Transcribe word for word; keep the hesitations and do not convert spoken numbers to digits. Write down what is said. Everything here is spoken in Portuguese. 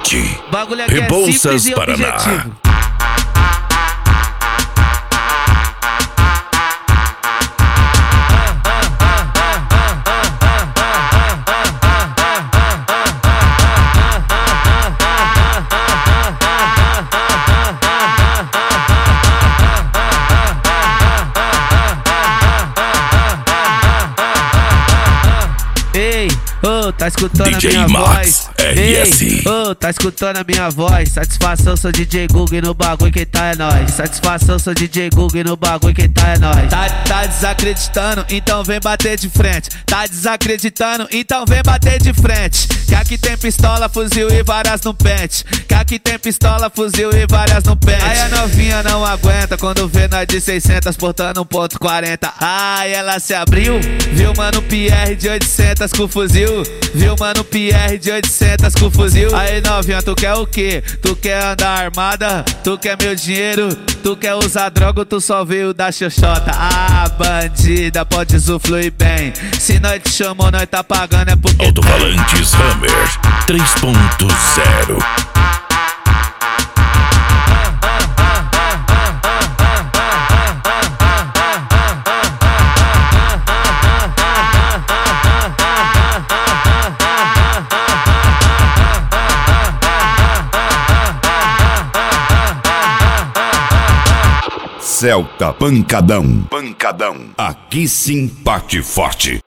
Sete. Bagulho aqui é Rebouças, simples e Paraná. objetivo. Ei, ô, tá escutando D J a minha Max, voz? R S. Ei, ô, tá escutando a minha voz? Satisfação, sou D J Google e no bagulho quem tá é nós. Satisfação, sou D J Google e no bagulho quem tá é nós. Tá, tá desacreditando, então vem bater de frente. Tá desacreditando, então vem bater de frente. Que aqui tem pistola, fuzil e várias no pente. Que aqui tem pistola, fuzil e várias no pente. Aí a novinha não aguenta quando vê nós de seiscentos portando um ponto quarenta. Ai, ela se abriu, viu mano P R de oitocentos com fuzil. Viu mano P R de oitocentos com fuzil. Aí novinha, tu quer o quê? Tu quer andar armada? Tu quer meu dinheiro? Tu quer usar droga ou tu só veio da xoxota? Ah, bandida, pode usufruir bem. Se nós te chamou, nós tá pagando é porque... Alto-falantes Hammer três ponto zero. Celta Pancadão. Pancadão. Aqui sim bate forte.